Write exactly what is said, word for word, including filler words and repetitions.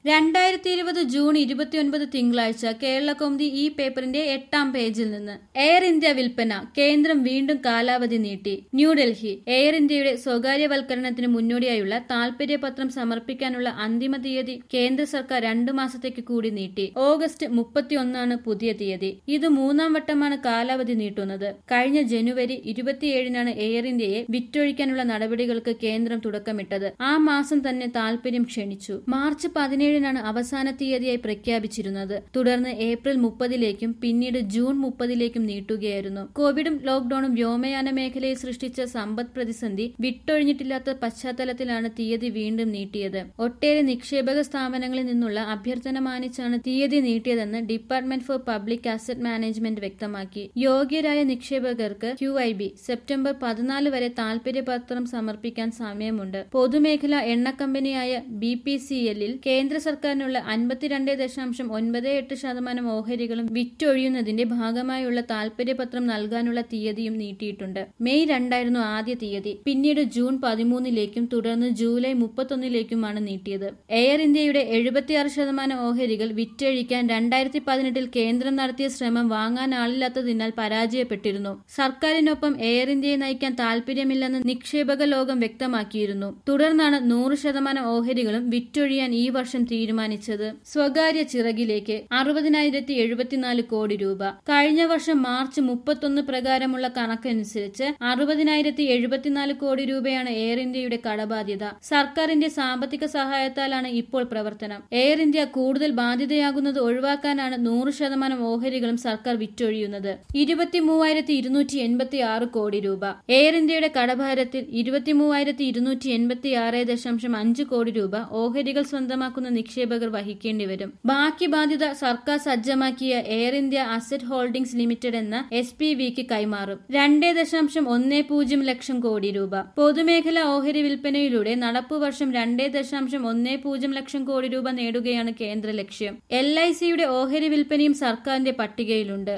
രണ്ടായിരത്തി ഇരുപത് ജൂൺ ഇരുപത്തിയൊൻപത് തിങ്കളാഴ്ച കേരളകൗമുദി ഈ പേപ്പറിന്റെ എട്ടാം പേജിൽ നിന്ന് എയർ ഇന്ത്യ വിൽപ്പന കേന്ദ്രം വീണ്ടും കാലാവധി നീട്ടി. ന്യൂഡൽഹി എയർ ഇന്ത്യയുടെ സ്വകാര്യവൽക്കരണത്തിന് മുന്നോടിയായുള്ള താൽപര്യപത്രം സമർപ്പിക്കാനുള്ള അന്തിമ തീയതി കേന്ദ്ര സർക്കാർ രണ്ടു മാസത്തേക്ക് കൂടി നീട്ടി. ഓഗസ്റ്റ് മുപ്പത്തിയൊന്നാണ് പുതിയ തീയതി. ഇത് മൂന്നാം വട്ടമാണ് കാലാവധി നീട്ടുന്നത്. കഴിഞ്ഞ ജനുവരി ഇരുപത്തിയേഴിനാണ് എയർ ഇന്ത്യയെ വിറ്റൊഴിക്കാനുള്ള നടപടികൾക്ക് കേന്ദ്രം തുടക്കമിട്ടത്. ആ മാസം തന്നെ താൽപര്യം ക്ഷണിച്ചു. മാർച്ച് പതിനേഴ് ാണ് അവസാന തീയതിയായി പ്രഖ്യാപിച്ചിരുന്നത്. തുടർന്ന് ഏപ്രിൽ മുപ്പതിലേക്കും പിന്നീട് ജൂൺ മുപ്പതിലേക്കും നീട്ടുകയായിരുന്നു. കോവിഡും ലോക്ഡൌണും വ്യോമയാന മേഖലയിൽ സൃഷ്ടിച്ച സമ്പദ് പ്രതിസന്ധി വിട്ടൊഴിഞ്ഞിട്ടില്ലാത്ത പശ്ചാത്തലത്തിലാണ് തീയതി വീണ്ടും നീട്ടിയത്. ഒട്ടേറെ നിക്ഷേപക സ്ഥാപനങ്ങളിൽ നിന്നുള്ള അഭ്യർത്ഥന മാനിച്ചാണ് തീയതി നീട്ടിയതെന്ന് department for public asset management വ്യക്തമാക്കി. യോഗ്യരായ നിക്ഷേപകർക്ക് ക്യു ഐ ബി സെപ്റ്റംബർ പതിനാല് വരെ താൽപര്യപത്രം സമർപ്പിക്കാൻ സമയമുണ്ട്. പൊതുമേഖലാ എണ്ണ കമ്പനിയായ ബി പി സി എല്ലിൽ കേന്ദ്ര സർക്കാരിനുള്ള അൻപത്തിരണ്ട് ദശാംശം ഒൻപത് എട്ട് ശതമാനം ഓഹരികളും വിറ്റൊഴിയുന്നതിന്റെ ഭാഗമായുള്ള താൽപര്യപത്രം നൽകാനുള്ള തീയതിയും നീട്ടിയിട്ടുണ്ട്. മെയ് രണ്ടായിരുന്നു ആദ്യ തീയതി. പിന്നീട് ജൂൺ പതിമൂന്നിലേക്കും തുടർന്ന് ജൂലൈ മുപ്പത്തൊന്നിലേക്കുമാണ് നീട്ടിയത്. എയർ ഇന്ത്യയുടെ എഴുപത്തിയാറ് ശതമാനം ഓഹരികൾ വിറ്റഴിക്കാൻ രണ്ടായിരത്തി പതിനെട്ടിൽ കേന്ദ്രം നടത്തിയ ശ്രമം വാങ്ങാനാളില്ലാത്തതിനാൽ പരാജയപ്പെട്ടിരുന്നു. സർക്കാരിനൊപ്പം എയർ ഇന്ത്യയെ നയിക്കാൻ താൽപര്യമില്ലെന്ന് നിക്ഷേപക ലോകം വ്യക്തമാക്കിയിരുന്നു. തുടർന്നാണ് നൂറ് ശതമാനം ഓഹരികളും വിറ്റൊഴിയാൻ ഈ വർഷം തീരുമാനിച്ചത്. സ്വകാര്യ ചിറകിലേക്ക് അറുപതിനായിരത്തി എഴുപത്തിനാല് കോടി രൂപ. കഴിഞ്ഞ വർഷം മാർച്ച് മുപ്പത്തൊന്ന് പ്രകാരമുള്ള കണക്കനുസരിച്ച് അറുപതിനായിരത്തി എഴുപത്തിനാല് കോടി രൂപയാണ് എയർ ഇന്ത്യയുടെ കടബാധ്യത. സർക്കാരിന്റെ സാമ്പത്തിക സഹായത്താലാണ് ഇപ്പോൾ പ്രവർത്തനം. എയർ ഇന്ത്യ കൂടുതൽ ബാധ്യതയാകുന്നത് ഒഴിവാക്കാനാണ് നൂറ് ശതമാനം ഓഹരികളും സർക്കാർ വിറ്റൊഴിയുന്നത്. ഇരുപത്തി മൂവായിരത്തി ഇരുന്നൂറ്റി എൺപത്തി ആറ് കോടി രൂപ. എയർ ഇന്ത്യയുടെ കടഭാരത്തിൽ ഇരുപത്തി മൂവായിരത്തി ഇരുന്നൂറ്റി എൺപത്തി ആറ് ദശാംശം അഞ്ച് കോടി രൂപ ഓഹരികൾ സ്വന്തമാക്കുന്ന നിക്ഷേപകർ വഹിക്കേണ്ടി വരും. ബാക്കി ബാധ്യത സർക്കാർ സജ്ജമാക്കിയ Air India asset holdings limited എന്ന എസ് പി വിക്ക് കൈമാറും. രണ്ട് ദശാംശം ഒന്ന് പൂജ്യം ലക്ഷം കോടി രൂപ. പൊതുമേഖലാ ഓഹരി വിൽപ്പനയിലൂടെ നടപ്പു വർഷം രണ്ട് ദശാംശം ഒന്ന് പൂജ്യം ലക്ഷം കോടി രൂപ നേടുകയാണ് കേന്ദ്ര ലക്ഷ്യം. എൽ ഐ സിയുടെ ഓഹരി വിൽപ്പനയും സർക്കാരിന്റെ പട്ടികയിലുണ്ട്.